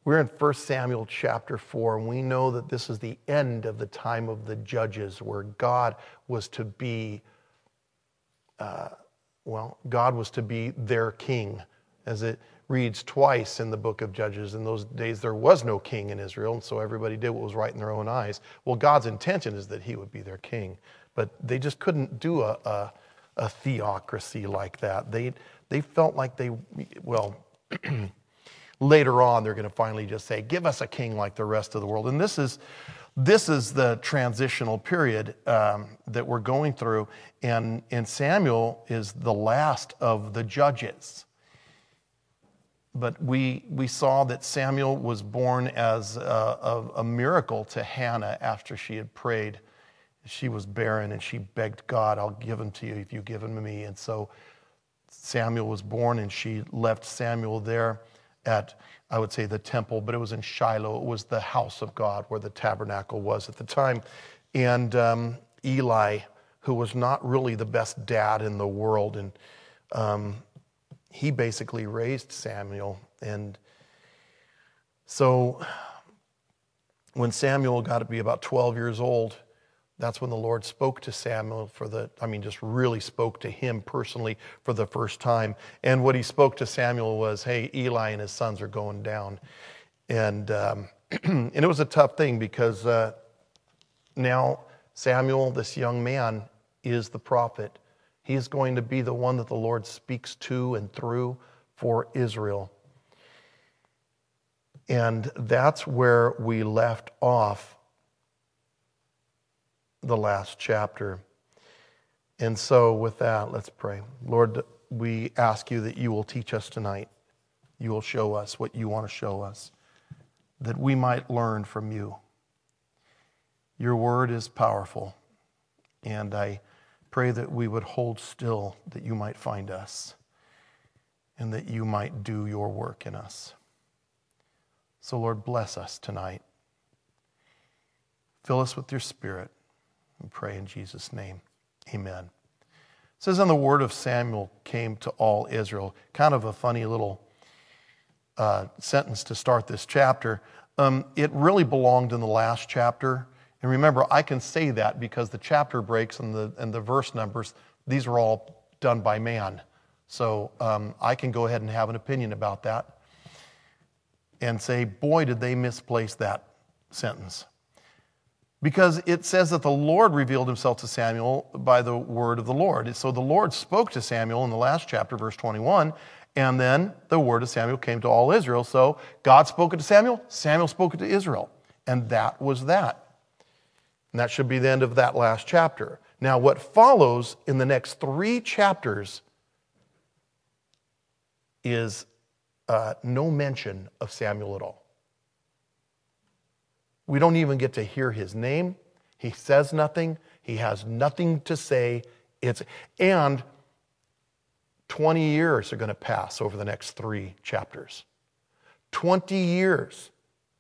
We're in 1 Samuel chapter 4, and we know that this is the end of the time of the judges, where God was to be, God was to be their king, as it reads twice in the book of Judges. In those days, there was no king in Israel, and so everybody did what was right in their own eyes. Well, God's intention is that he would be their king, but they just couldn't do a theocracy like that. They felt like later on, they're going to finally just say, give us a king like the rest of the world. And this is the transitional period that we're going through. And Samuel is the last of the judges. But we saw that Samuel was born as a miracle to Hannah after she had prayed. She was barren and she begged God, I'll give him to you if you give him to me. And so Samuel was born, and she left Samuel there at, I would say, the temple, but it was in Shiloh. It was the house of God where the tabernacle was at the time. And Eli, who was not really the best dad in the world, and he basically raised Samuel. And so when Samuel got to be about 12 years old, that's when the Lord spoke to Samuel just really spoke to him personally for the first time. And what he spoke to Samuel was, hey, Eli and his sons are going down. And and it was a tough thing because now Samuel, this young man, is the prophet. He is going to be the one that the Lord speaks to and through for Israel. And that's where we left off the last chapter. And so with that, let's pray. Lord, we ask you that you will teach us tonight. You will show us what you want to show us, that we might learn from you. Your word is powerful, and I pray that we would hold still, that you might find us, and that you might do your work in us. So Lord, bless us tonight. Fill us with your Spirit. We pray in Jesus' name. Amen. It says, and the word of Samuel came to all Israel. Kind of a funny little sentence to start this chapter. It really belonged in the last chapter. And remember, I can say that because the chapter breaks and the verse numbers, these are all done by man. So I can go ahead and have an opinion about that and say, boy, did they misplace that sentence. Because it says that the Lord revealed himself to Samuel by the word of the Lord. So the Lord spoke to Samuel in the last chapter, verse 21, and then the word of Samuel came to all Israel. So God spoke it to Samuel, Samuel spoke it to Israel. And that was that. And that should be the end of that last chapter. Now, what follows in the next 3 chapters is no mention of Samuel at all. We don't even get to hear his name. He says nothing. He has nothing to say. And 20 years are going to pass over the next 3 chapters. 20 years.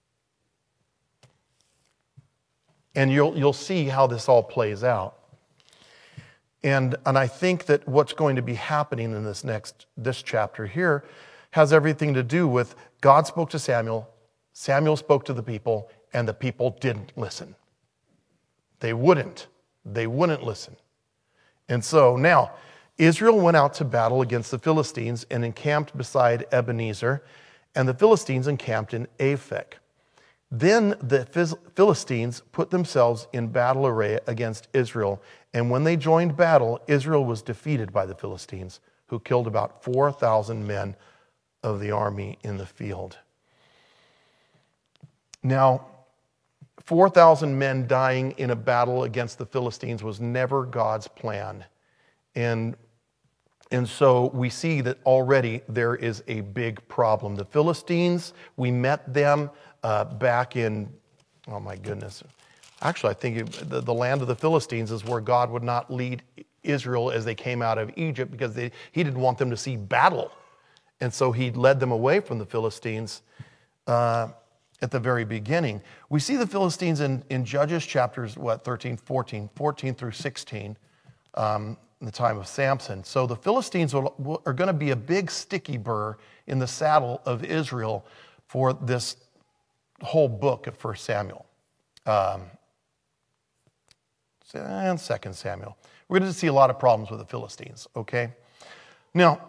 And you'll see how this all plays out. And I think that what's going to be happening in this chapter here has everything to do with God spoke to Samuel, Samuel spoke to the people, and the people didn't listen. They wouldn't listen. And so now, Israel went out to battle against the Philistines and encamped beside Ebenezer, and the Philistines encamped in Aphek. Then the Philistines put themselves in battle array against Israel, and when they joined battle, Israel was defeated by the Philistines, who killed about 4,000 men of the army in the field. Now, 4,000 men dying in a battle against the Philistines was never God's plan. And so we see that already there is a big problem. The Philistines, we met them back in, oh my goodness. Actually, I think the land of the Philistines is where God would not lead Israel as they came out of Egypt because he didn't want them to see battle. And so he led them away from the Philistines at the very beginning. We see the Philistines in Judges chapters, 13, 14 through 16, in the time of Samson. So the Philistines are going to be a big sticky burr in the saddle of Israel for this whole book of 1 Samuel and 2 Samuel. We're going to see a lot of problems with the Philistines, okay? Now,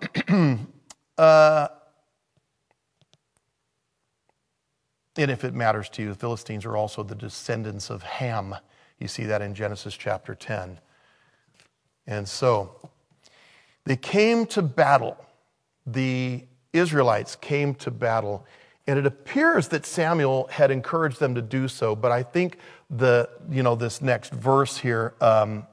and if it matters to you, the Philistines are also the descendants of Ham. You see that in Genesis chapter 10. And so they came to battle. The Israelites came to battle. And it appears that Samuel had encouraged them to do so. But I think this next verse here, the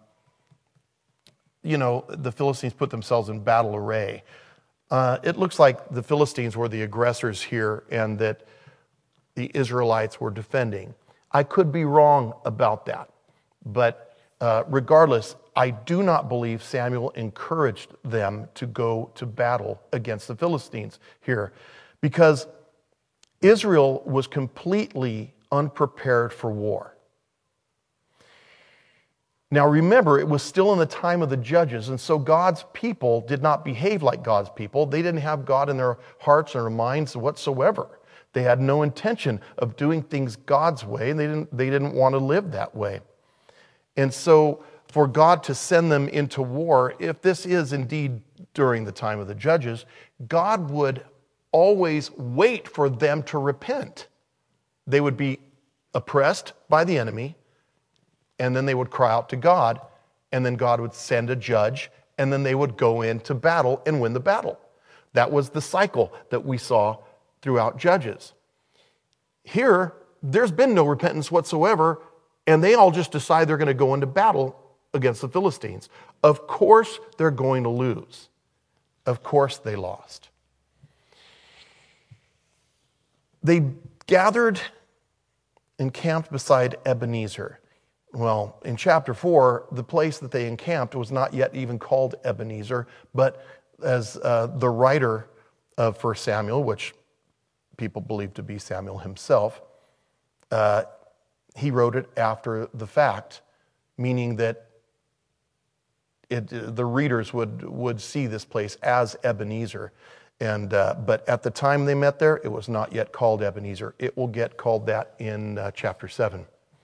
Philistines put themselves in battle array. It looks like the Philistines were the aggressors here and that the Israelites were defending. I could be wrong about that. But regardless, I do not believe Samuel encouraged them to go to battle against the Philistines here, because Israel was completely unprepared for war. Now remember, it was still in the time of the judges, and so God's people did not behave like God's people. They didn't have God in their hearts or their minds whatsoever. They had no intention of doing things God's way, and they didn't want to live that way. And so for God to send them into war, if this is indeed during the time of the judges, God would always wait for them to repent. They would be oppressed by the enemy, and then they would cry out to God, and then God would send a judge, and then they would go into battle and win the battle. That was the cycle that we saw throughout Judges. Here, there's been no repentance whatsoever, and they all just decide they're going to go into battle against the Philistines. Of course, they're going to lose. Of course, they lost. They gathered and camped beside Ebenezer. Well, in chapter 4, the place that they encamped was not yet even called Ebenezer, but as the writer of 1 Samuel, which people believe to be Samuel himself, he wrote it after the fact, meaning that the readers would see this place as Ebenezer. But at the time they met there, it was not yet called Ebenezer. It will get called that in chapter 7.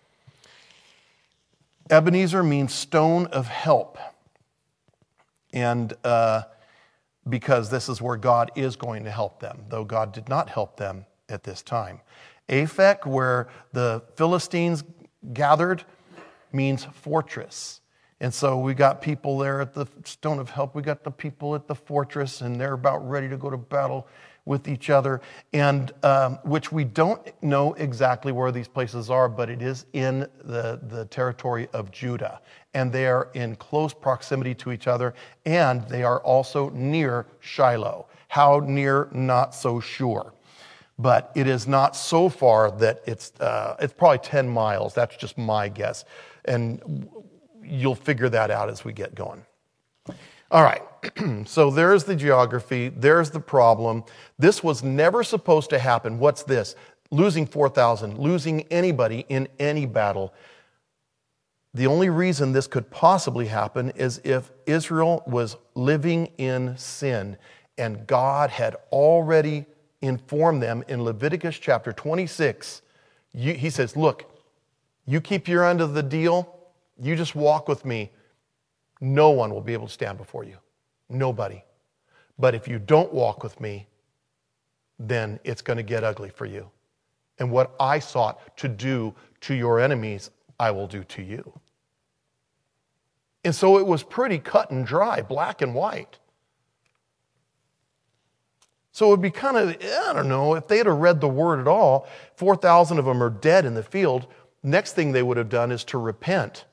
Ebenezer means stone of help. And because this is where God is going to help them, though God did not help them at this time. Aphek, where the Philistines gathered, means fortress. And so we got people there at the stone of help. We got the people at the fortress, and they're about ready to go to battle with each other, and which we don't know exactly where these places are, but it is in the territory of Judah. And they are in close proximity to each other, and they are also near Shiloh. How near, not so sure. But it is not so far that it's probably 10 miles. That's just my guess. And you'll figure that out as we get going. All right, so there's the geography, there's the problem. This was never supposed to happen. What's this? Losing 4,000, losing anybody in any battle. The only reason this could possibly happen is if Israel was living in sin, and God had already informed them in Leviticus chapter 26. He says, look, you keep your end of the deal, you just walk with me. No one will be able to stand before you. Nobody. But if you don't walk with me, then it's going to get ugly for you. And what I sought to do to your enemies, I will do to you. And so it was pretty cut and dry, black and white. So it would be kind of, I don't know, if they had read the word at all, 4,000 of them are dead in the field. Next thing they would have done is to repent.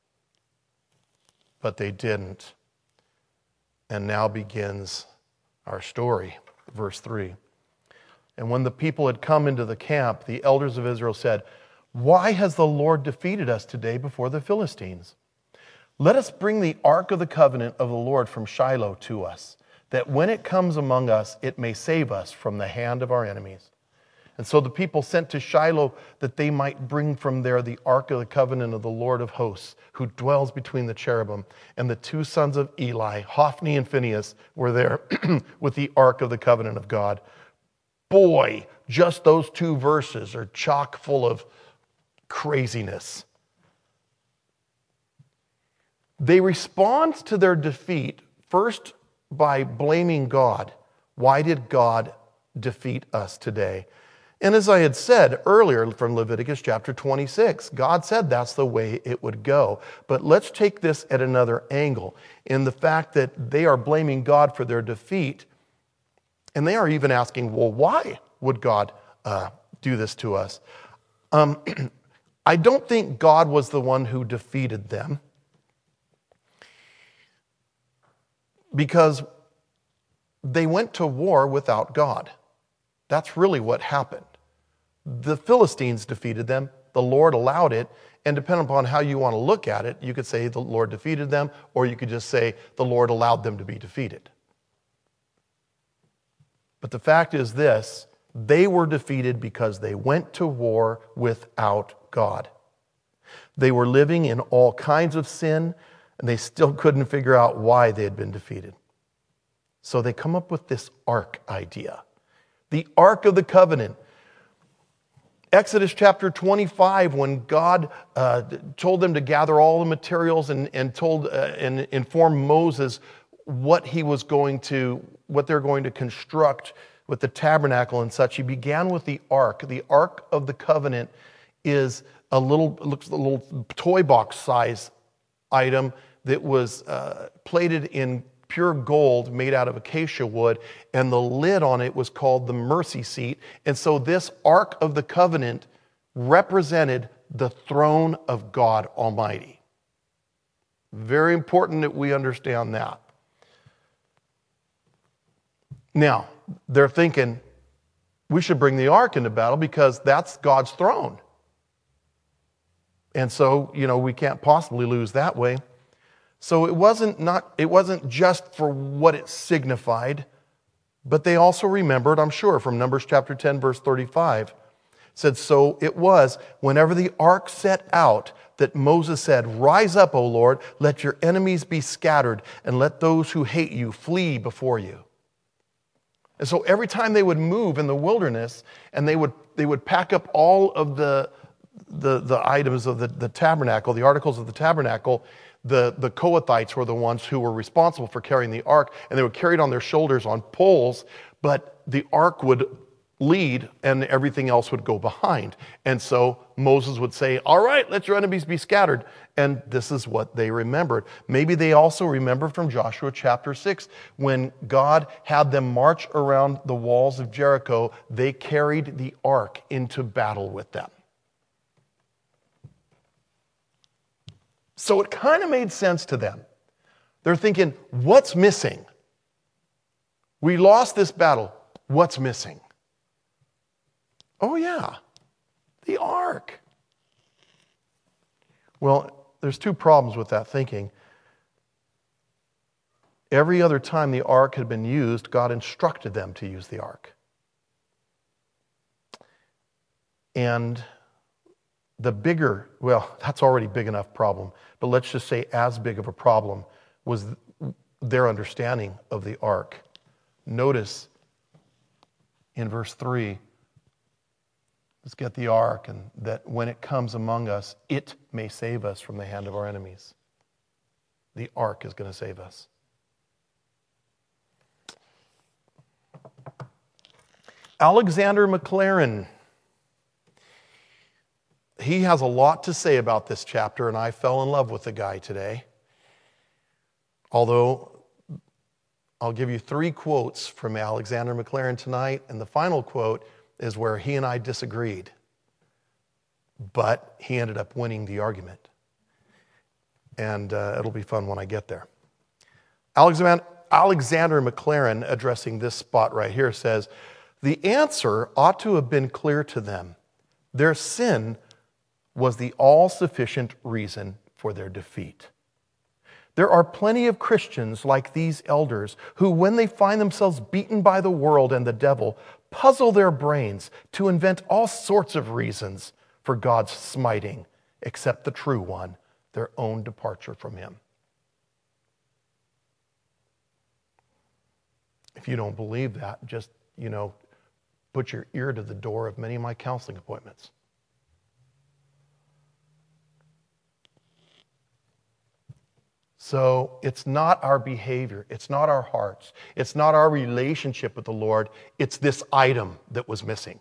But they didn't. And now begins our story, verse 3. And when the people had come into the camp, the elders of Israel said, "Why has the Lord defeated us today before the Philistines? Let us bring the ark of the covenant of the Lord from Shiloh to us, that when it comes among us, it may save us from the hand of our enemies." And so the people sent to Shiloh that they might bring from there the ark of the covenant of the Lord of hosts, who dwells between the cherubim. And the two sons of Eli, Hophni and Phinehas, were there with the ark of the covenant of God. Boy, just those two verses are chock full of craziness. They respond to their defeat first by blaming God. Why did God defeat us today? And as I had said earlier from Leviticus chapter 26, God said that's the way it would go. But let's take this at another angle in the fact that they are blaming God for their defeat. And they are even asking, well, why would God do this to us? I don't think God was the one who defeated them, because they went to war without God. That's really what happened. The Philistines defeated them. The Lord allowed it. And depending upon how you want to look at it, you could say the Lord defeated them, or you could just say the Lord allowed them to be defeated. But the fact is this: they were defeated because they went to war without God. They were living in all kinds of sin, and they still couldn't figure out why they had been defeated. So they come up with this ark idea. The Ark of the Covenant. Exodus chapter 25, when God told them to gather all the materials and informed Moses what they're going to construct with the tabernacle and such, he began with the ark. The Ark of the Covenant is looks a little toy box size item that was plated in pure gold made out of acacia wood, and the lid on it was called the mercy seat. And so this Ark of the Covenant represented the throne of God Almighty. Very important that we understand that. Now, they're thinking, we should bring the ark into battle because that's God's throne. And so, we can't possibly lose that way. So it wasn't just for what it signified, but they also remembered, I'm sure, from Numbers chapter 10, verse 35, said, so it was whenever the ark set out that Moses said, rise up, O Lord, let your enemies be scattered, and let those who hate you flee before you. And so every time they would move in the wilderness, and they would pack up all of the items of the tabernacle, the articles of the tabernacle, the Kohathites were the ones who were responsible for carrying the ark, and they would carry it on their shoulders on poles, but the ark would lead and everything else would go behind. And so Moses would say, all right, let your enemies be scattered. And this is what they remembered. Maybe they also remember from Joshua chapter 6, when God had them march around the walls of Jericho, they carried the ark into battle with them. So it kind of made sense to them. They're thinking, what's missing? We lost this battle. What's missing? Oh yeah, the ark. Well, there's two problems with that thinking. Every other time the ark had been used, God instructed them to use the ark. And the bigger, that's already big enough problem, but let's just say as big of a problem was their understanding of the ark. Notice in verse 3, let's get the ark, and that when it comes among us, it may save us from the hand of our enemies. The ark is going to save us. Alexander Maclaren, he has a lot to say about this chapter, and I fell in love with the guy today. Although, I'll give you 3 quotes from Alexander Maclaren tonight, and the final quote is where he and I disagreed. But he ended up winning the argument. And it'll be fun when I get there. Alexander Maclaren, addressing this spot right here, says, the answer ought to have been clear to them. Their sin was the all-sufficient reason for their defeat. There are plenty of Christians like these elders who, when they find themselves beaten by the world and the devil, puzzle their brains to invent all sorts of reasons for God's smiting, except the true one, their own departure from Him. If you don't believe that, just, put your ear to the door of many of my counseling appointments. So it's not our behavior, it's not our hearts, it's not our relationship with the Lord, it's this item that was missing.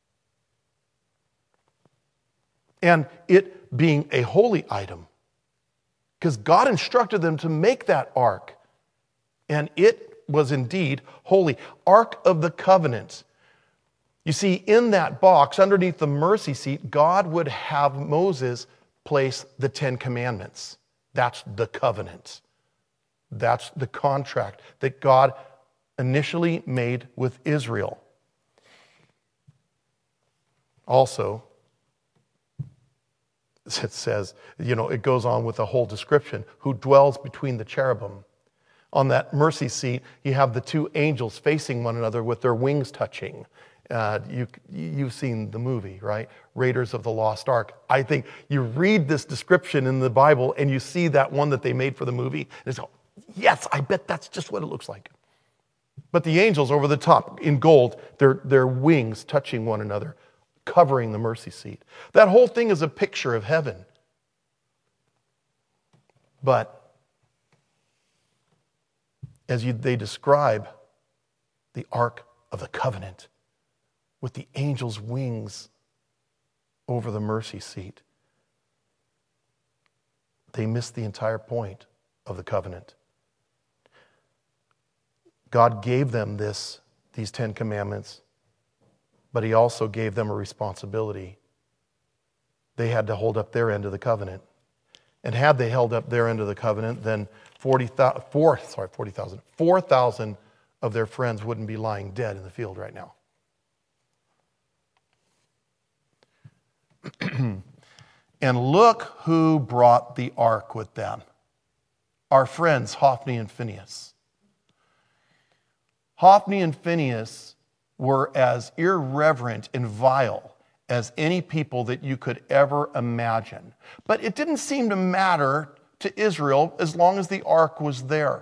And it being a holy item, because God instructed them to make that ark, and it was indeed holy. Ark of the Covenant. You see, in that box, underneath the mercy seat, God would have Moses place the 10 Commandments. That's the covenant. That's the contract that God initially made with Israel. Also, it says, it goes on with a whole description, who dwells between the cherubim. On that mercy seat, you have the two angels facing one another with their wings touching. You've seen the movie, right? Raiders of the Lost Ark. I think you read this description in the Bible and you see that one that they made for the movie. And it's like, yes, I bet that's just what it looks like. But the angels over the top in gold, their wings touching one another, covering the mercy seat. That whole thing is a picture of heaven. But as they describe the Ark of the Covenant, with the angel's wings over the mercy seat, they missed the entire point of the covenant. God gave them these 10 commandments, but he also gave them a responsibility. They had to hold up their end of the covenant. And had they held up their end of the covenant, then 4,000 of their friends wouldn't be lying dead in the field right now. And look who brought the ark with them. Our friends, Hophni and Phinehas. Hophni and Phinehas were as irreverent and vile as any people that you could ever imagine. But it didn't seem to matter to Israel as long as the ark was there.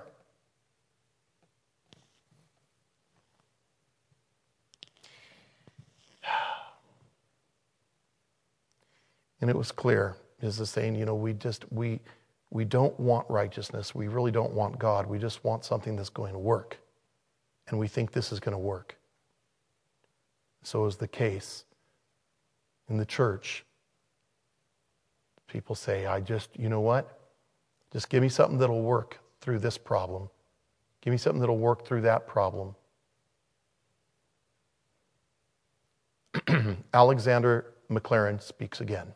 And it was clear, is the saying, we don't want righteousness. We really don't want God. We just want something that's going to work. And we think this is going to work. So is the case in the church. People say, you know what? Just give me something that'll work through this problem. Give me something that'll work through that problem. Alexander McLaren speaks again.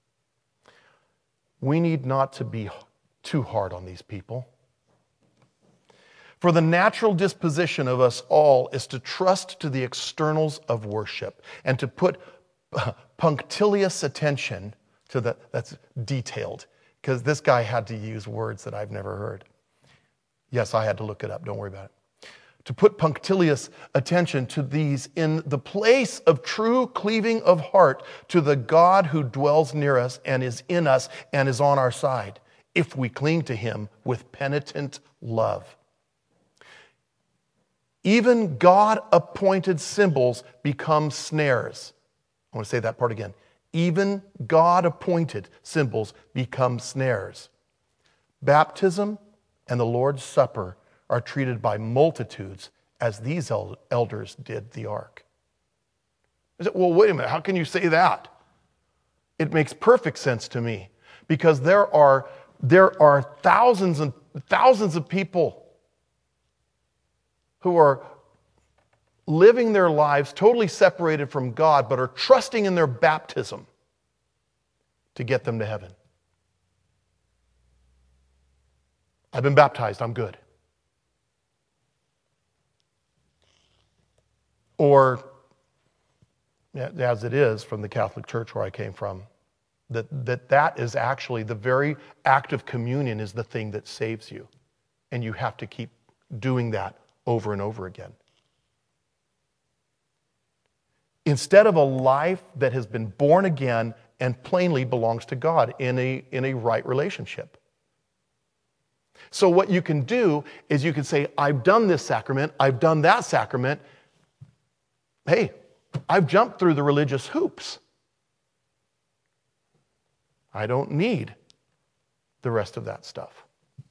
We need not to be too hard on these people. For the natural disposition of us all is to trust to the externals of worship and to put punctilious attention to that's detailed, because this guy had to use words that I've never heard. Yes, I had to look it up. Don't worry about it. To put punctilious attention to these in the place of true cleaving of heart to the God who dwells near us and is in us and is on our side, if we cling to him with penitent love. Even God-appointed symbols become snares. I want to say that part again. Even God-appointed symbols become snares. Baptism and the Lord's Supper are treated by multitudes as these elders did the ark. I said, well, wait a minute, how can you say that? It makes perfect sense to me, because there are thousands and thousands of people who are living their lives totally separated from God, but are trusting in their baptism to get them to heaven. I've been baptized, I'm good. Or, as it is from the Catholic Church where I came from, that is actually the very act of communion is the thing that saves you. And you have to keep doing that over and over again. Instead of a life that has been born again and plainly belongs to God in a right relationship. So what you can do is you can say, I've done this sacrament, I've done that sacrament. Hey, I've jumped through the religious hoops. I don't need the rest of that stuff.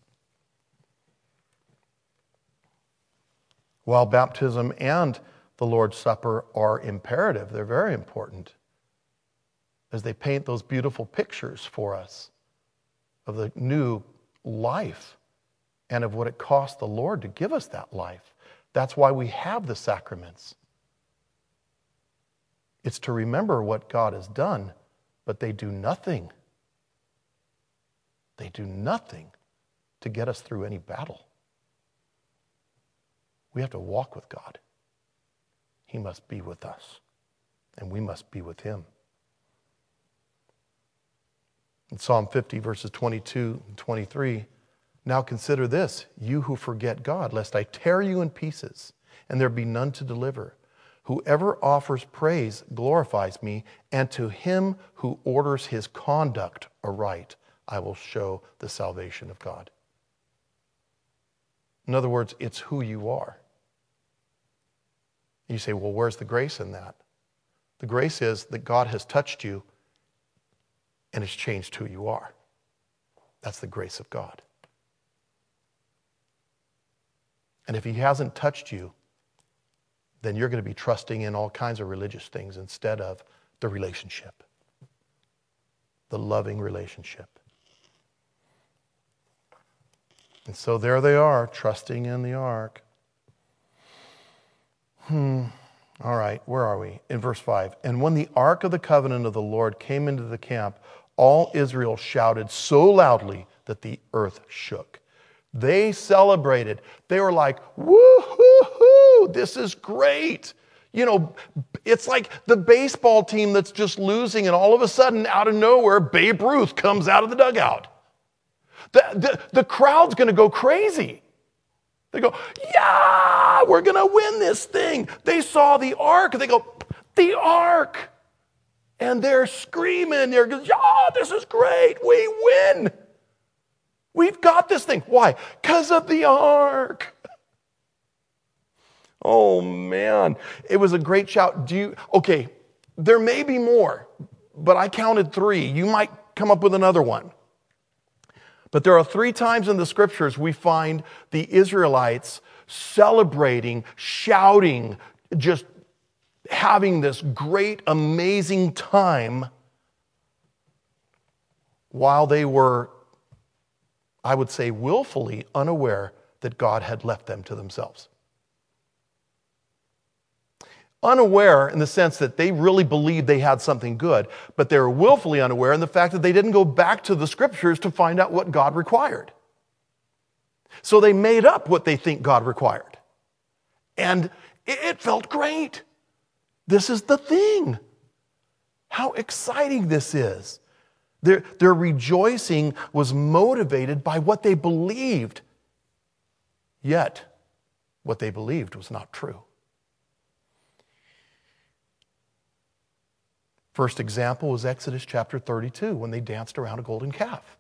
While baptism and the Lord's Supper are imperative, they're very important, as they paint those beautiful pictures for us of the new life and of what it cost the Lord to give us that life. That's why we have the sacraments. It's to remember what God has done, but they do nothing. They do nothing to get us through any battle. We have to walk with God. He must be with us, and we must be with him. In Psalm 50, verses 22 and 23, now consider this, you who forget God, lest I tear you in pieces, and there be none to deliver. Whoever offers praise glorifies me, and to him who orders his conduct aright, I will show the salvation of God. In other words, it's who you are. You say, well, where's the grace in that? The grace is that God has touched you and has changed who you are. That's the grace of God. And if he hasn't touched you, then you're going to be trusting in all kinds of religious things instead of the relationship, the loving relationship. And so there they are, trusting in the ark. All right, where are we? In verse 5. And when the ark of the covenant of the Lord came into the camp, all Israel shouted so loudly that the earth shook. They celebrated. They were like, woo-hoo-hoo, this is great. You know, it's like the baseball team that's just losing, and all of a sudden, out of nowhere, Babe Ruth comes out of the dugout. The crowd's going to go crazy. They go, yeah, we're going to win this thing. They saw the ark. They go, the ark. And they're screaming. They're going, yeah, this is great. We win. We've got this thing. Why? Because of the ark. Oh, man. It was a great shout. Okay, there may be more, but I counted 3. You might come up with another one. But there are 3 times in the scriptures we find the Israelites celebrating, shouting, just having this great, amazing time while they were, I would say, willfully unaware that God had left them to themselves. Unaware in the sense that they really believed they had something good, but they were willfully unaware in the fact that they didn't go back to the scriptures to find out what God required. So they made up what they think God required. And it felt great. This is the thing. How exciting this is. Their rejoicing was motivated by what they believed. Yet, what they believed was not true. First example was Exodus chapter 32, when they danced around a golden calf.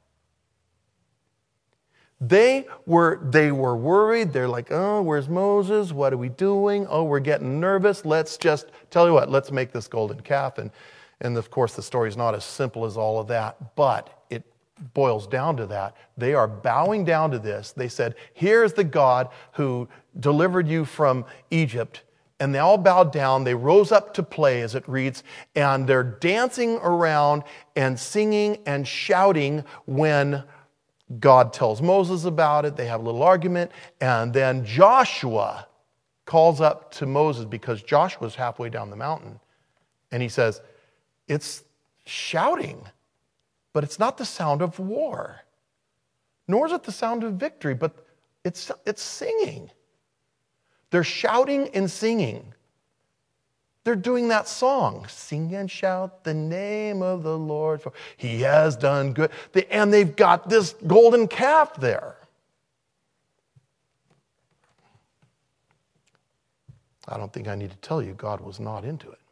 They were worried. They're like, oh, where's Moses? What are we doing? Oh, we're getting nervous. Let's just, tell you what, let's make this golden calf. And of course, the story is not as simple as all of that, but it boils down to that. They are bowing down to this. They said, here's the God who delivered you from Egypt. And they all bowed down. They rose up to play, as it reads, and they're dancing around and singing and shouting when God tells Moses about it. They have a little argument. And then Joshua calls up to Moses because Joshua's halfway down the mountain. And he says, it's shouting, but it's not the sound of war, nor is it the sound of victory, but it's singing. They're shouting and singing. They're doing that song, sing and shout the name of the Lord, for he has done good. And they've got this golden calf there. I don't think I need to tell you, God was not into it.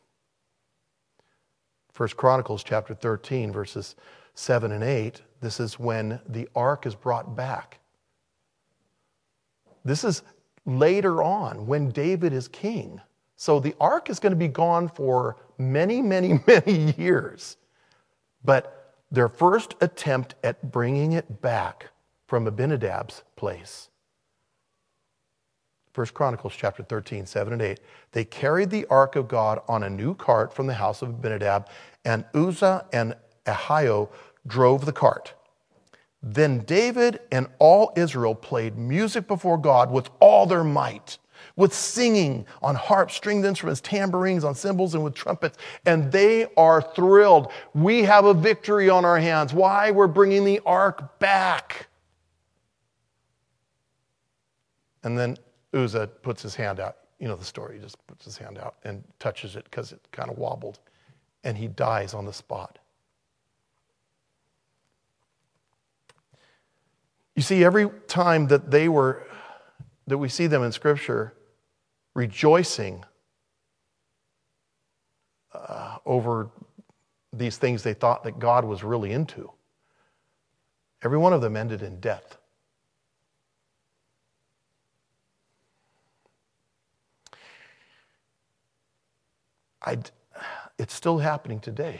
1 Chronicles chapter 13, verses 7 and 8, this is when the ark is brought back. This is later on, when David is king, So the ark is going to be gone for many, many, many years. But their first attempt at bringing it back from Abinadab's place. 1 Chronicles chapter 13, 7 and 8. They carried the ark of God on a new cart from the house of Abinadab, and Uzzah and Ahio drove the cart. Then David and all Israel played music before God with all their might, with singing on harps, stringed instruments, tambourines, on cymbals, and with trumpets. And they are thrilled. We have a victory on our hands. Why? We're bringing the ark back. And then Uzzah puts his hand out. You know the story. He just puts his hand out and touches it because it kind of wobbled. And he dies on the spot. You see, every time that we see them in Scripture rejoicing over these things they thought that God was really into, every one of them ended in death. It's still happening today.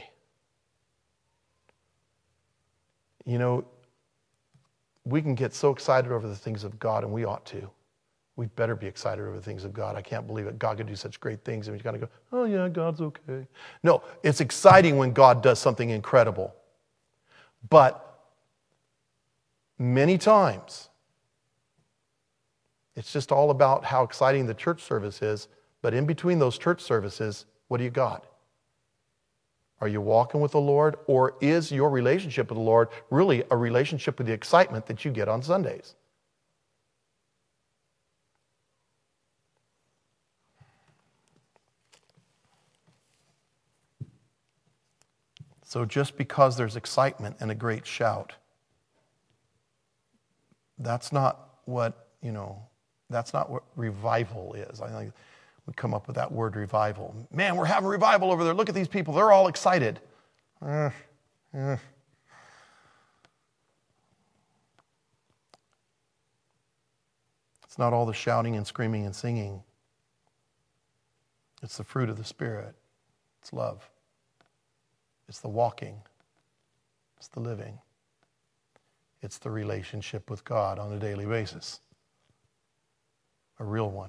You know, we can get so excited over the things of God, and we ought to. We better be excited over the things of God. I can't believe it. God could do such great things, and we kind of go, oh yeah, God's okay. No, it's exciting when God does something incredible. But many times, it's just all about how exciting the church service is, but in between those church services, what do you got? Are you walking with the Lord, or is your relationship with the Lord really a relationship with the excitement that you get on Sundays? So just because there's excitement and a great shout, that's not what revival is. I think we come up with that word revival. Man, we're having revival over there. Look at these people. They're all excited. It's not all the shouting and screaming and singing. It's the fruit of the Spirit. It's love. It's the walking. It's the living. It's the relationship with God on a daily basis. A real one.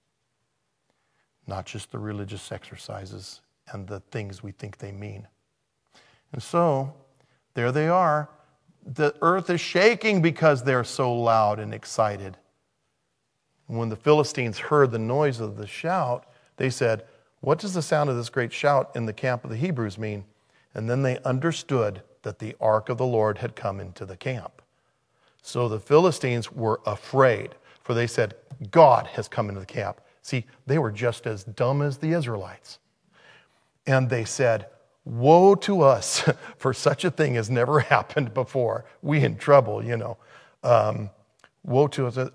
Not just the religious exercises and the things we think they mean. And so, there they are. The earth is shaking because they're so loud and excited. When the Philistines heard the noise of the shout, they said, what does the sound of this great shout in the camp of the Hebrews mean? And then they understood that the ark of the Lord had come into the camp. So the Philistines were afraid, for they said, God has come into the camp. See, they were just as dumb as the Israelites. And they said, woe to us, for such a thing has never happened before. We in trouble, you know. Woe to us,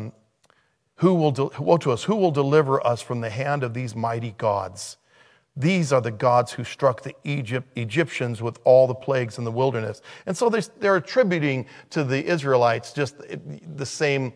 woe to us, who will deliver us from the hand of these mighty gods? These are the gods who struck the Egyptians with all the plagues in the wilderness. And so they're attributing to the Israelites just the same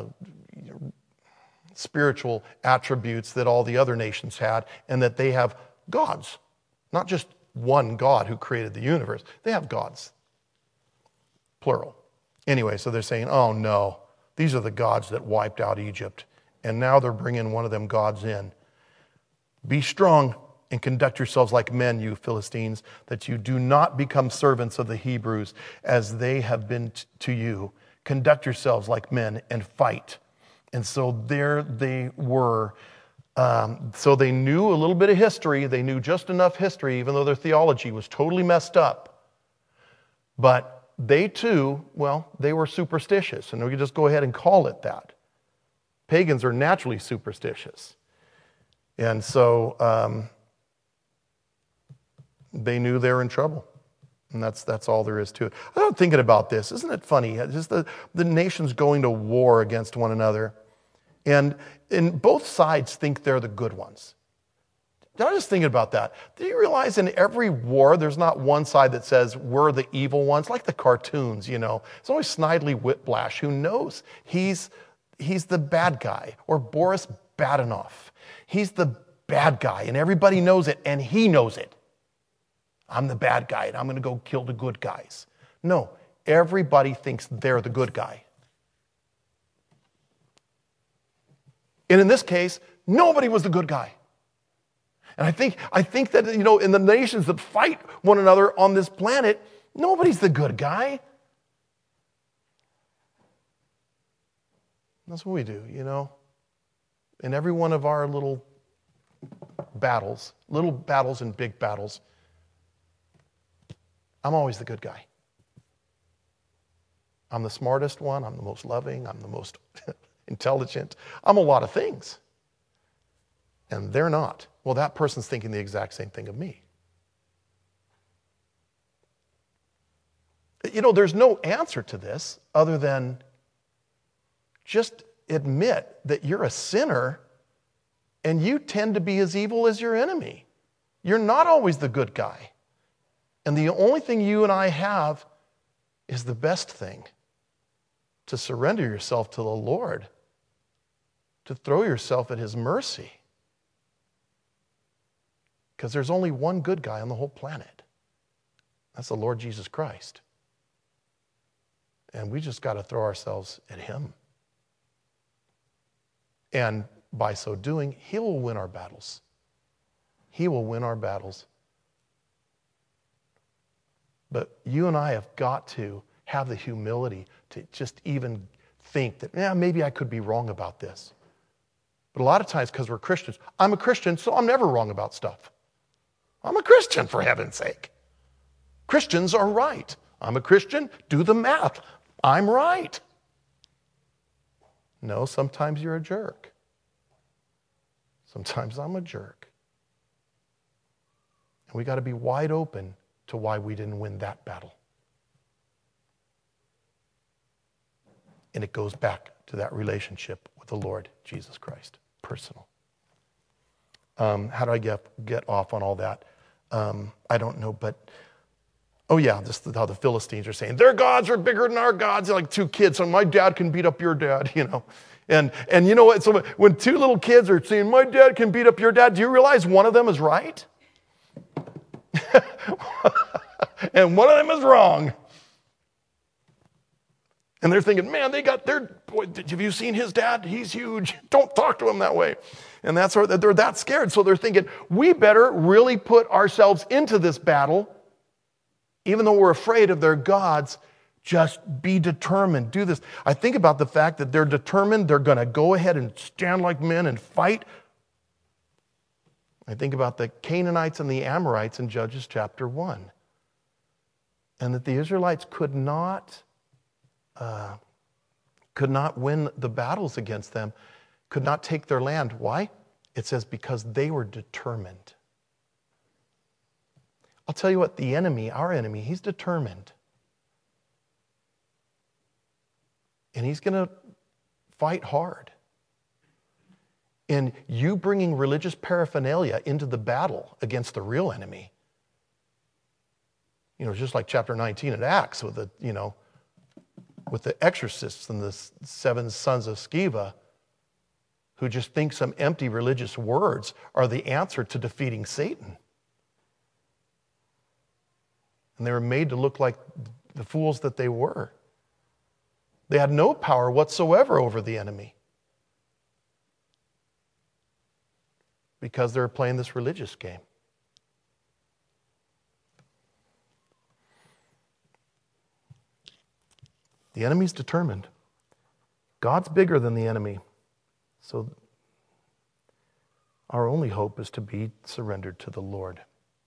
spiritual attributes that all the other nations had, and that they have gods. Not just one God who created the universe. They have gods. Plural. Anyway, so they're saying, oh no, these are the gods that wiped out Egypt. And now they're bringing one of them gods in. Be strong and conduct yourselves like men, you Philistines, that you do not become servants of the Hebrews as they have been to you. Conduct yourselves like men and fight. And so there they were. So they knew a little bit of history. They knew just enough history, even though their theology was totally messed up. But they too, well, they were superstitious. And we could just go ahead and call it that. Pagans are naturally superstitious. And so they knew they were in trouble. And that's all there is to it. I'm thinking about this. Isn't it funny? Just the nations going to war against one another. And both sides think they're the good ones. I'm just thinking about that. Do you realize in every war, there's not one side that says we're the evil ones, like the cartoons, you know. It's always Snidely Whiplash who knows he's the bad guy, or Boris Badenov. He's the bad guy, and everybody knows it, and he knows it. I'm the bad guy, and I'm going to go kill the good guys. No, everybody thinks they're the good guy. And in this case, nobody was the good guy. And I think that, in the nations that fight one another on this planet, nobody's the good guy. That's what we do, In every one of our little battles and big battles, I'm always the good guy. I'm the smartest one. I'm the most loving. I'm the most intelligent. I'm a lot of things. And they're not. Well, that person's thinking the exact same thing of me. There's no answer to this other than just admit that you're a sinner and you tend to be as evil as your enemy. You're not always the good guy. And the only thing you and I have is the best thing: to surrender yourself to the Lord, to throw yourself at His mercy. Because there's only one good guy on the whole planet. That's the Lord Jesus Christ. And we just got to throw ourselves at Him. And by so doing, He will win our battles. He will win our battles. But you and I have got to have the humility to just even think that, maybe I could be wrong about this. But a lot of times, because we're Christians, I'm a Christian, so I'm never wrong about stuff. I'm a Christian, for heaven's sake. Christians are right. I'm a Christian, do the math. I'm right. No, sometimes you're a jerk. Sometimes I'm a jerk. And we got to be wide open to why we didn't win that battle. And it goes back to that relationship with the Lord Jesus Christ, personal. How do I get off on all that? I don't know, but this is how the Philistines are saying their gods are bigger than our gods. They're like two kids, so my dad can beat up your dad, And you know what? So when two little kids are saying my dad can beat up your dad, do you realize one of them is right? And one of them is wrong. And they're thinking, man, have you seen his dad? He's huge. Don't talk to him that way. And that's why they're that scared. So they're thinking, we better really put ourselves into this battle, even though we're afraid of their gods. Just be determined. Do this. I think about the fact that they're determined. They're going to go ahead and stand like men and fight. I think about the Canaanites and the Amorites in Judges chapter 1. And that the Israelites could not win the battles against them, could not take their land. Why? It says because they were determined. I'll tell you what, the enemy, our enemy, he's determined. And he's going to fight hard. And you bringing religious paraphernalia into the battle against the real enemy, just like chapter 19 in Acts with the exorcists and the 7 sons of Sceva, who just think some empty religious words are the answer to defeating Satan. And they were made to look like the fools that they were. They had no power whatsoever over the enemy because they were playing this religious game. The enemy's determined. God's bigger than the enemy. So our only hope is to be surrendered to the Lord.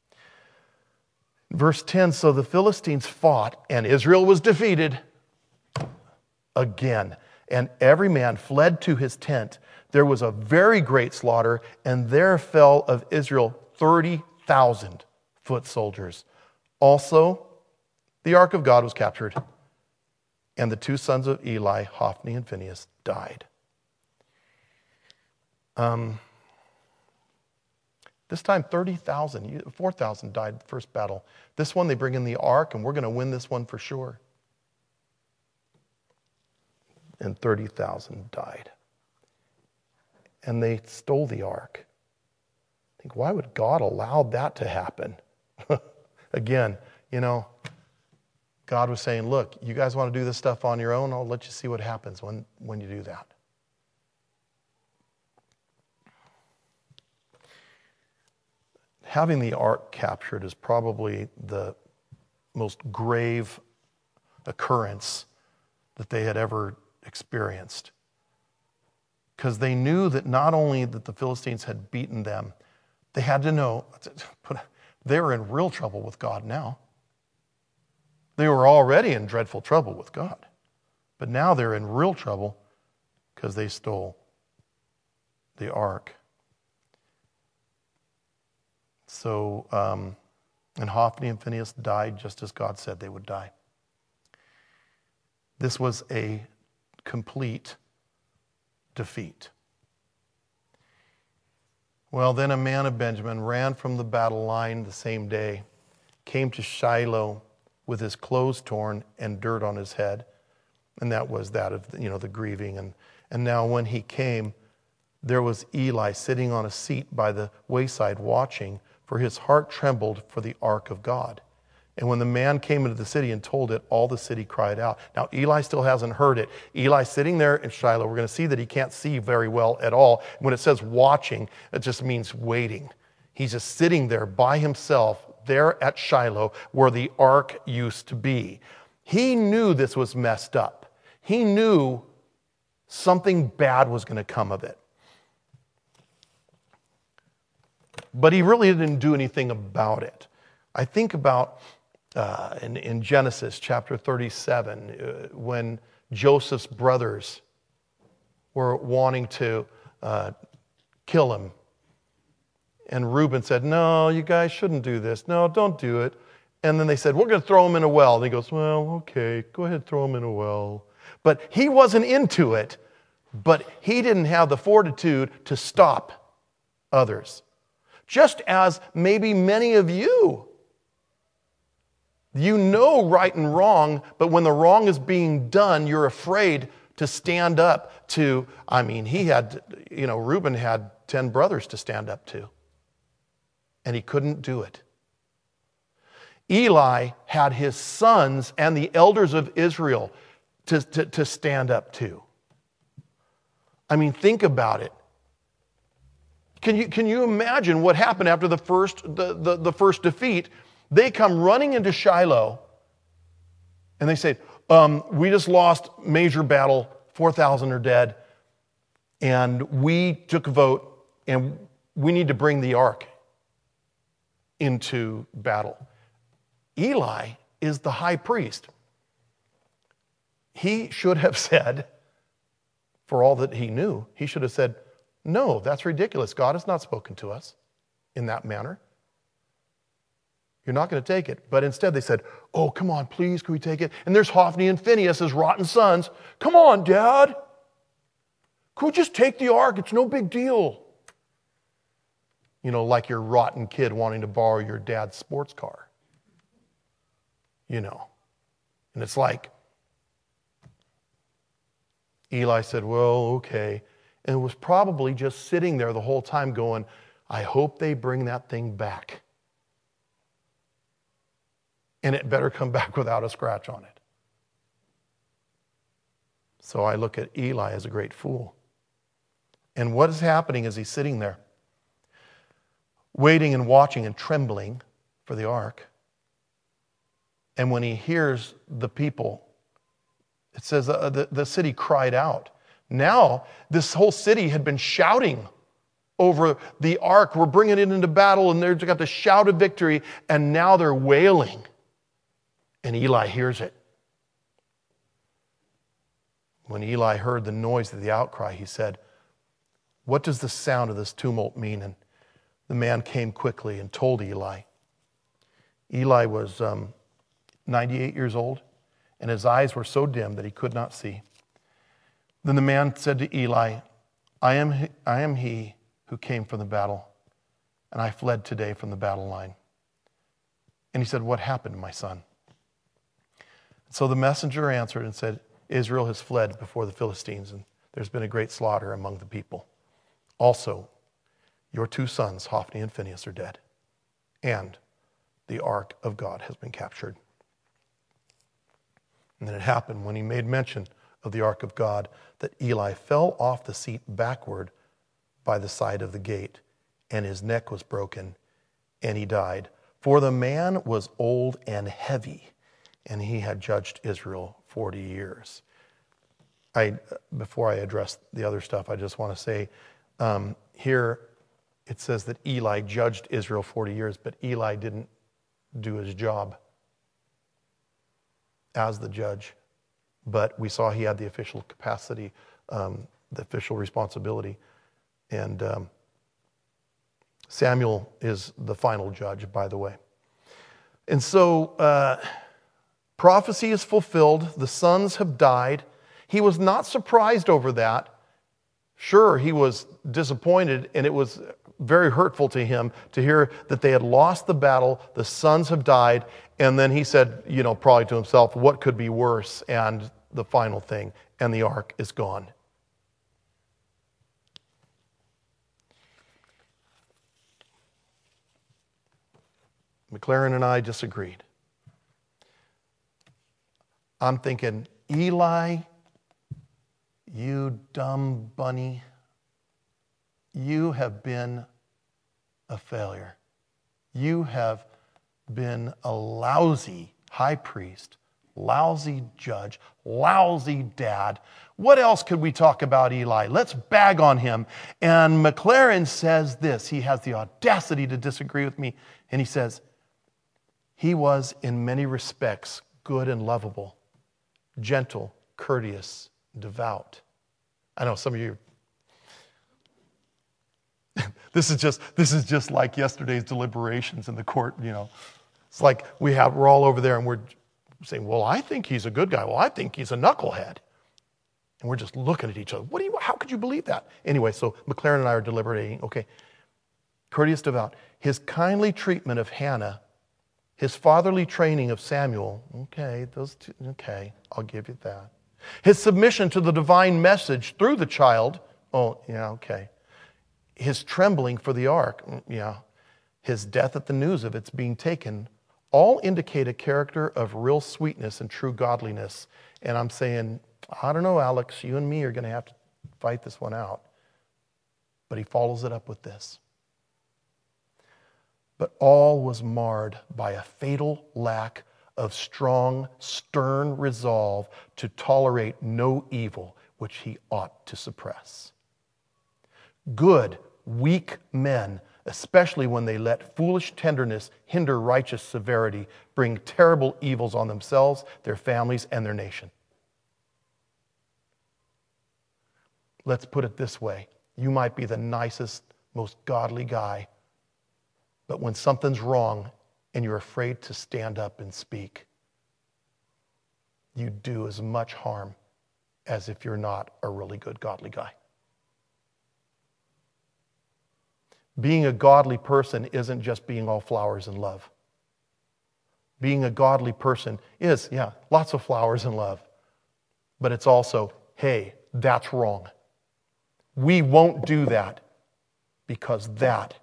Verse 10, so the Philistines fought, and Israel was defeated again. And every man fled to his tent. There was a very great slaughter, and there fell of Israel 30,000 foot soldiers. Also, the ark of God was captured, and the 2 sons of Eli, Hophni and Phinehas, died. This time 30,000, 4,000 died the first battle. This one they bring in the ark, and we're going to win this one for sure. And 30,000 died. And they stole the ark. think, why would God allow that to happen? Again, God was saying, look, you guys want to do this stuff on your own? I'll let you see what happens when you do that. Having the ark captured is probably the most grave occurrence that they had ever experienced. Because they knew that not only that the Philistines had beaten them, they had to know they were in real trouble with God now. They were already in dreadful trouble with God. But now they're in real trouble because they stole the ark. So, and Hophni and Phinehas died just as God said they would die. This was a complete defeat. Well, then a man of Benjamin ran from the battle line the same day, came to Shiloh with his clothes torn and dirt on his head. And that was that of, the grieving. And now when he came, there was Eli sitting on a seat by the wayside watching, for his heart trembled for the ark of God. And when the man came into the city and told it, all the city cried out. Now, Eli still hasn't heard it. Eli's sitting there in Shiloh. We're going to see that he can't see very well at all. When it says watching, it just means waiting. He's just sitting there by himself there at Shiloh where the ark used to be. He knew this was messed up. He knew something bad was going to come of it. But he really didn't do anything about it. I think about in Genesis chapter 37, when Joseph's brothers were wanting to kill him. And Reuben said, no, you guys shouldn't do this. No, don't do it. And then they said, we're going to throw him in a well. And he goes, well, okay, go ahead, throw him in a well. But he wasn't into it, but he didn't have the fortitude to stop others. Just as maybe many of you know right and wrong, but when the wrong is being done, you're afraid to stand up to, Reuben had 10 brothers to stand up to, and he couldn't do it. Eli had his sons and the elders of Israel to stand up to. Think about it. Can you imagine what happened after the first defeat? They come running into Shiloh, and they say, we just lost major battle, 4,000 are dead, and we took a vote, and we need to bring the ark into battle. Eli is the high priest. He should have said, for all that he knew, he should have said, no, that's ridiculous. God has not spoken to us in that manner. You're not going to take it. But instead they said, oh, come on, please, can we take it? And there's Hophni and Phinehas, his rotten sons. Come on, Dad. Could we just take the ark? It's no big deal. Like your rotten kid wanting to borrow your dad's sports car. And it's like, Eli said, well, okay. And was probably just sitting there the whole time going, I hope they bring that thing back. And it better come back without a scratch on it. So I look at Eli as a great fool. And what is happening is he's sitting there, waiting and watching and trembling for the ark. And when he hears the people, it says the city cried out. Now, this whole city had been shouting over the ark. We're bringing it into battle, and they've got the shout of victory, and now they're wailing. And Eli hears it. When Eli heard the noise of the outcry, he said, what does the sound of this tumult mean? And the man came quickly and told Eli. Eli was 98 years old, and his eyes were so dim that he could not see. Then the man said to Eli, I am he who came from the battle, and I fled today from the battle line. And he said, what happened, my son? So the messenger answered and said, Israel has fled before the Philistines, and there's been a great slaughter among the people. Also, Your 2 sons, Hophni and Phinehas, are dead, and the ark of God has been captured. And then it happened when he made mention of the ark of God that Eli fell off the seat backward by the side of the gate, and his neck was broken, and he died. For the man was old and heavy, and he had judged Israel 40 years. Before I address the other stuff, I just want to say, here it says that Eli judged Israel 40 years, but Eli didn't do his job as the judge. But we saw he had the official capacity, the official responsibility. And Samuel is the final judge, by the way. And so prophecy is fulfilled. The sons have died. He was not surprised over that. Sure, he was disappointed, and it was very hurtful to him to hear that they had lost the battle, the sons have died, and then he said, probably to himself, what could be worse? And the final thing, and the ark is gone. McLaren and I disagreed. I'm thinking, Eli, you dumb bunny, you have been a failure. You have been a lousy high priest, lousy judge, lousy dad. What else could we talk about Eli? Let's bag on him. And McLaren says this. He has the audacity to disagree with me. And he says, he was in many respects good and lovable, gentle, courteous, devout. I know some of you, this is just like yesterday's deliberations in the court, It's like we're all over there and we're saying, well, I think he's a good guy. Well, I think he's a knucklehead. And we're just looking at each other. How could you believe that? Anyway, so McLaren and I are deliberating. Okay, courteous, devout. His kindly treatment of Hannah, his fatherly training of Samuel. Okay, those two, okay, I'll give you that. His submission to the divine message through the child. Oh, yeah, okay. His trembling for the ark. Yeah. His death at the news of its being taken. All indicate a character of real sweetness and true godliness. And I'm saying, I don't know, Alex, you and me are going to have to fight this one out. But he follows it up with this. But all was marred by a fatal lack of strong, stern resolve to tolerate no evil which he ought to suppress. Good, weak men, especially when they let foolish tenderness hinder righteous severity, bring terrible evils on themselves, their families, and their nation. Let's put it this way. You might be the nicest, most godly guy, but when something's wrong and you're afraid to stand up and speak, you do as much harm as if you're not a really good godly guy. Being a godly person isn't just being all flowers and love. Being a godly person is, lots of flowers and love. But it's also, hey, that's wrong. We won't do that because that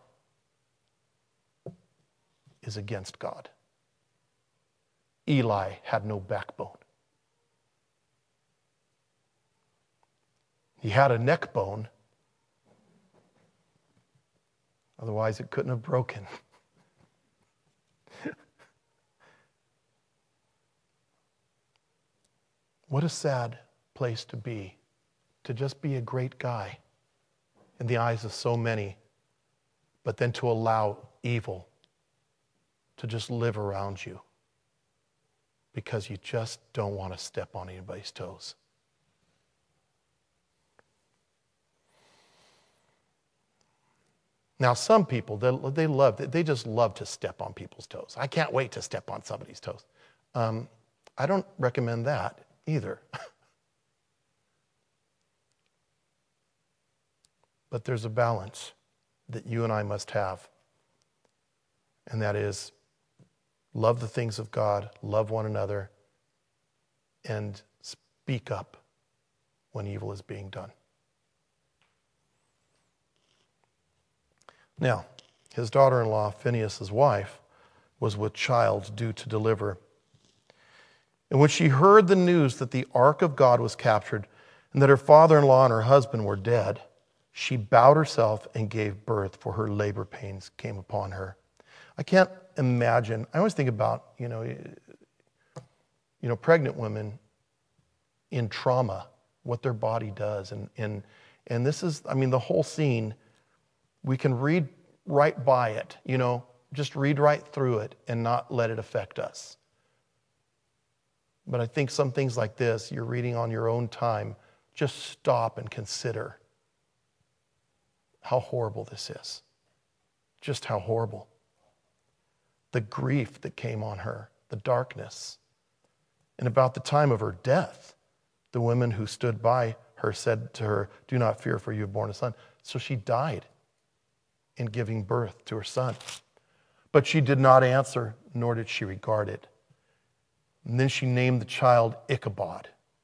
is against God. Eli had no backbone. He had a neck bone. Otherwise, it couldn't have broken. What a sad place to be, to just be a great guy in the eyes of so many, but then to allow evil to just live around you because you just don't want to step on anybody's toes. Now, some people, they just love to step on people's toes. I can't wait to step on somebody's toes. I don't recommend that either. But there's a balance that you and I must have. And that is, love the things of God, love one another, and speak up when evil is being done. Now, his daughter-in-law, Phinehas' wife, was with child due to deliver. And when she heard the news that the ark of God was captured and that her father-in-law and her husband were dead, she bowed herself and gave birth, for her labor pains came upon her. I can't imagine. I always think about, pregnant women in trauma, what their body does. And this is, the whole scene, we can read right by it, just read right through it and not let it affect us. But I think some things like this, you're reading on your own time, just stop and consider how horrible this is. Just how horrible. The grief that came on her, the darkness. And about the time of her death, the women who stood by her said to her, "Do not fear, for you have borne a son." So she died in giving birth to her son. But she did not answer, nor did she regard it. And then she named the child Ichabod.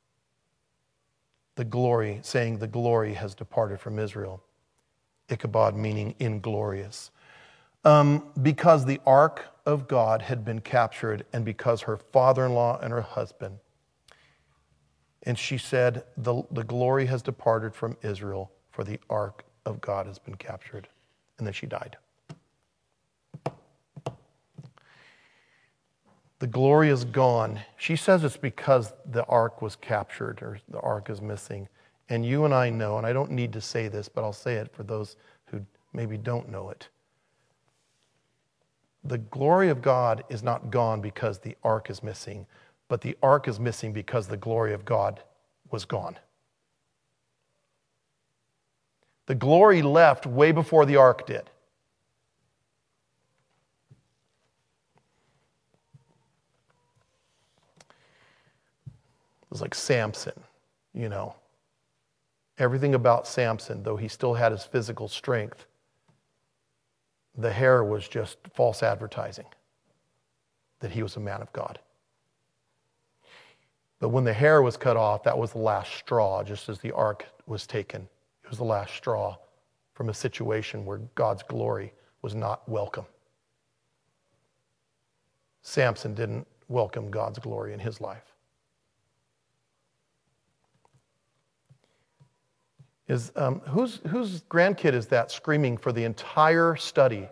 Saying the glory has departed from Israel. Ichabod meaning inglorious. Because the ark of God had been captured, and because her father-in-law and her husband. And she said, the glory has departed from Israel, for the ark of God has been captured. And then she died. The glory is gone. She says it's because the ark was captured, or the ark is missing. And you and I know, and I don't need to say this, but I'll say it for those who maybe don't know it. The glory of God is not gone because the ark is missing, but the ark is missing because the glory of God was gone. The glory left way before the ark did. It was like Samson, Everything about Samson, though he still had his physical strength, the hair was just false advertising that he was a man of God. But when the hair was cut off, that was the last straw, just as the ark was taken. It was the last straw from a situation where God's glory was not welcome. Samson didn't welcome God's glory in his life. Whose grandkid is that screaming for the entire study?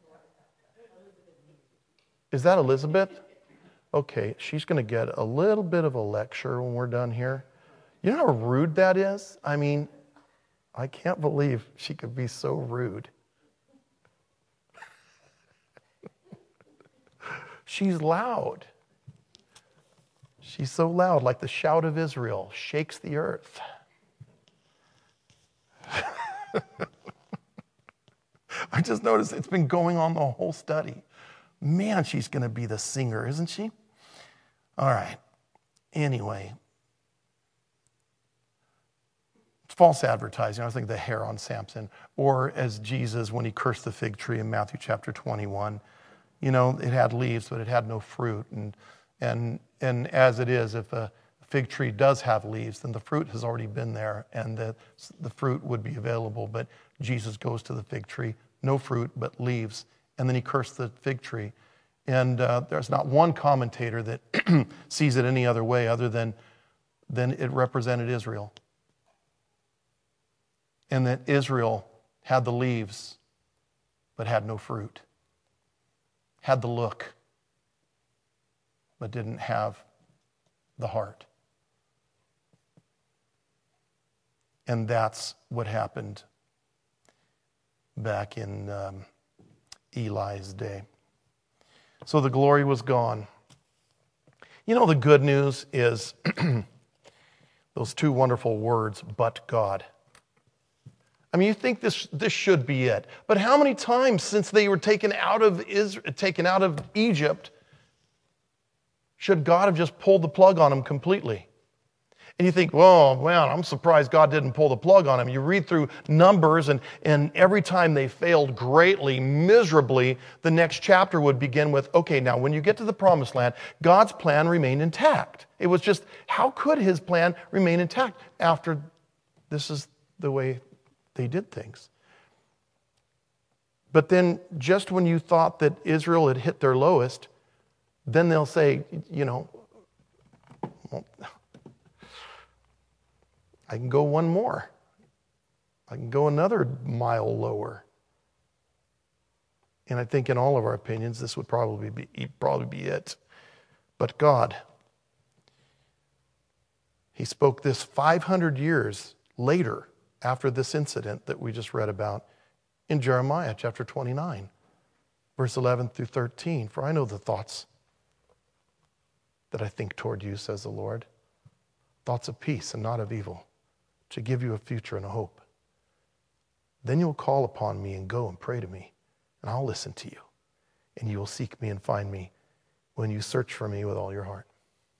Is that Elizabeth? Okay, she's going to get a little bit of a lecture when we're done here. You know how rude that is? I can't believe she could be so rude. She's loud. She's so loud, like the shout of Israel shakes the earth. I just noticed it's been going on the whole study. Man, she's going to be the singer, isn't she? All right. Anyway. False advertising. I was thinking the hair on Samson. Or as Jesus, when he cursed the fig tree in Matthew chapter 21. It had leaves, but it had no fruit. And as it is, if a fig tree does have leaves, then the fruit has already been there, and the fruit would be available. But Jesus goes to the fig tree, no fruit, but leaves. And then he cursed the fig tree. And there's not one commentator that sees it any other way other than it represented Israel. And that Israel had the leaves, but had no fruit. Had the look, but didn't have the heart. And that's what happened back in Eli's day. So the glory was gone. The good news is those two wonderful words, but God. You think this should be it. But how many times since they were taken out of Egypt, should God have just pulled the plug on them completely? And you think, well, I'm surprised God didn't pull the plug on them. You read through Numbers, and every time they failed greatly, miserably, the next chapter would begin with, okay, now when you get to the promised land, God's plan remained intact. It was just, how could his plan remain intact after this is the way they did things? But then just when you thought that Israel had hit their lowest, then they'll say, well, I can go one more. I can go another mile lower. And I think in all of our opinions, this would probably be it. But God, He spoke this 500 years later after this incident that we just read about in Jeremiah chapter 29, verse 11 through 13. For I know the thoughts that I think toward you, says the Lord, thoughts of peace and not of evil, to give you a future and a hope. Then you will call upon me and go and pray to me, and I'll listen to you. And you will seek me and find me when you search for me with all your heart.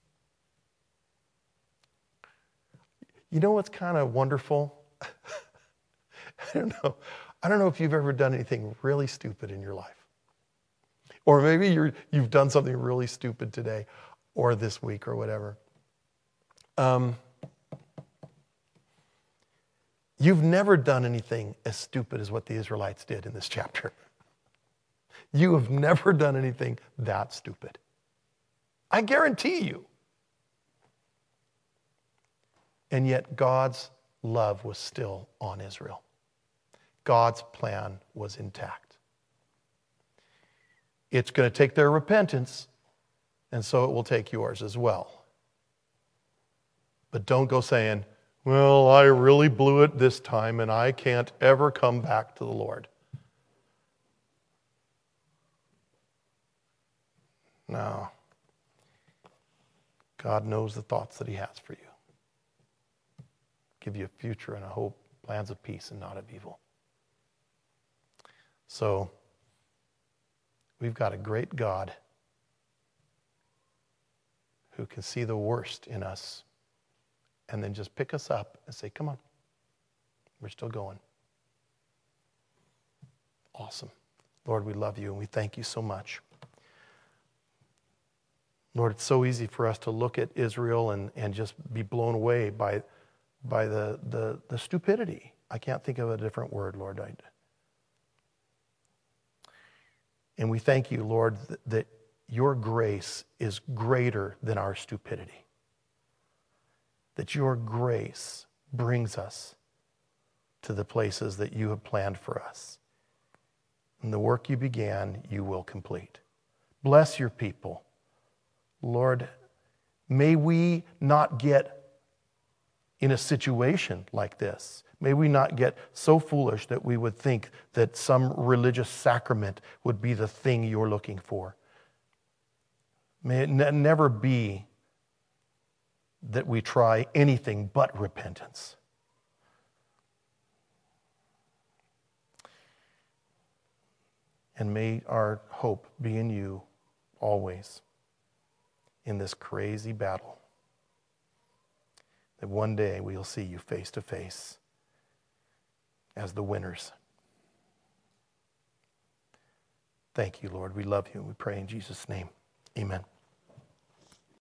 You know what's kind of wonderful? I don't know if you've ever done anything really stupid in your life. Or maybe you've done something really stupid today or this week or whatever. You've never done anything as stupid as what the Israelites did in this chapter. You have never done anything that stupid. I guarantee you. And yet God's love was still on Israel. God's plan was intact. It's going to take their repentance, and so it will take yours as well. But don't go saying, well, I really blew it this time and I can't ever come back to the Lord. No. God knows the thoughts that He has for you. Give you a future and a hope, plans of peace and not of evil. So, we've got a great God who can see the worst in us and then just pick us up and say, come on, we're still going. Awesome. Lord, we love you and we thank you so much. Lord, it's so easy for us to look at Israel and just be blown away by the stupidity. I can't think of a different word, Lord. And we thank you, Lord, that your grace is greater than our stupidity. That your grace brings us to the places that you have planned for us. And the work you began, you will complete. Bless your people. Lord, may we not get in a situation like this. May we not get so foolish that we would think that some religious sacrament would be the thing you're looking for. May it never be that we try anything but repentance. And may our hope be in you always in this crazy battle. That one day we'll see you face to face as the winners. Thank you, Lord. We love you and we pray in Jesus' name. Amen.